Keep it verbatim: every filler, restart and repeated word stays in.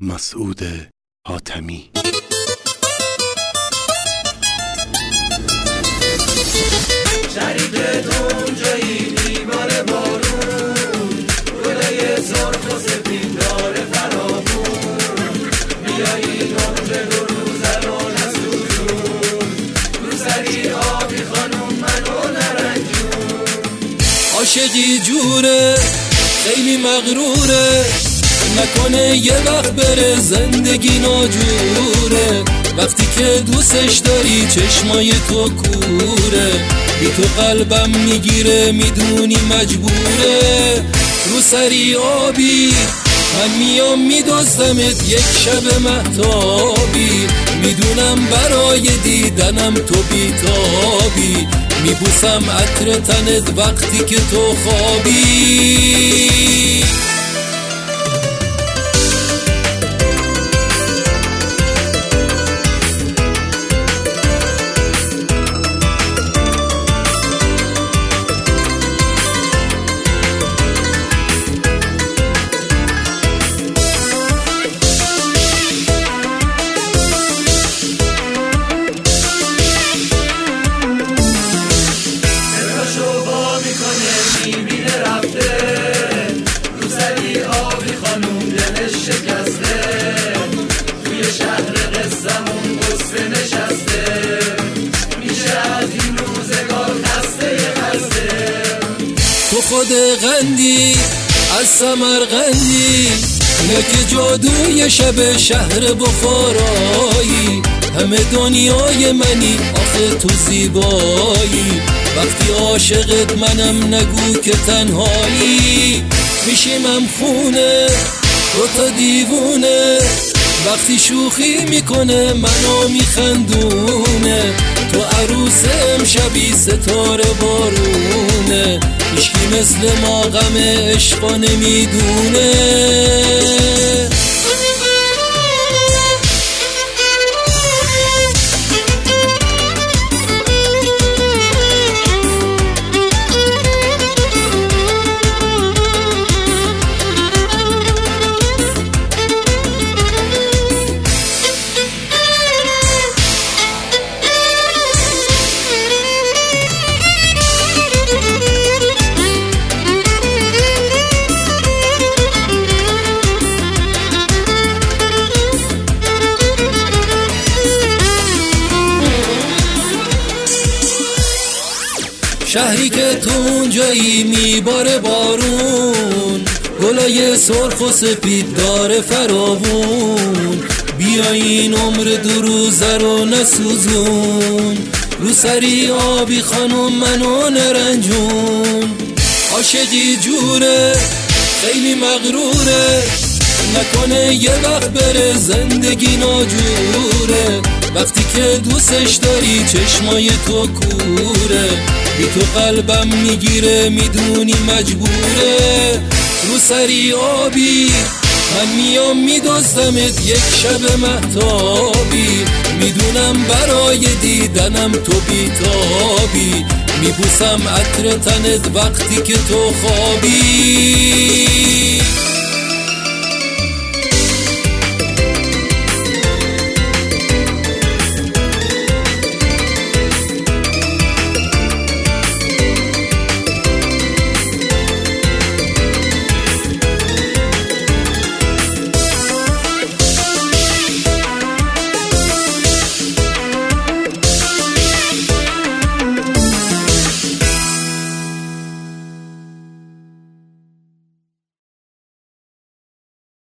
مسعود حاتمی. شریک تو اونجایی بیمار بارون، گله سرخ و سپید داره فراوون، بیایی نمره دو روزه رو نسوزون، رو سری آبی خانوم منو نرنجون. عاشقی جوره خیلی مغروره، نکنه یه وقت بره زندگی ناجوره. وقتی که دوستش داری چشمای تو کوره، بی تو قلبم میگیره میدونی مجبوره. رو سری آبی من میام میدزدمت یک شب مهتابی، میدونم برای دیدنم تو بیتابی، میبوسم عطر تنت وقتی که تو خوابی. تو خود غندی از سمرقندی، نک جادوی شب شهر بخارایی، همه دنیای منی آخه تو زیبایی. وقتی عاشقت منم نگو که تنهایی، میشیمم خونه تو تا دیوونه، وقتی شوخی میکنه منو میخندونه. تو عروس امشبی ستاره بارونه، هیچکی مثل ما غم عشقا نمیدونه. شهری که تو اونجایی میباره بارون، گلای سرخ و سپید داره فراوون، بیا این عمر دو روزه رو نسوزون، رو سری آبی خانوم منو نرنجون. عاشقی جوره خیلی مغروره، نکنه یه وقت بره زندگی ناجوره. وقتی که دوستش داری چشمای تو کوره، بی تو قلبم میگیره میدونی مجبوره. رو سری آبی من میام میدزدمت یک شب مهتابی، میدونم برای دیدنم تو بیتابی، میبوسم عطر تنت وقتی که تو خوابی.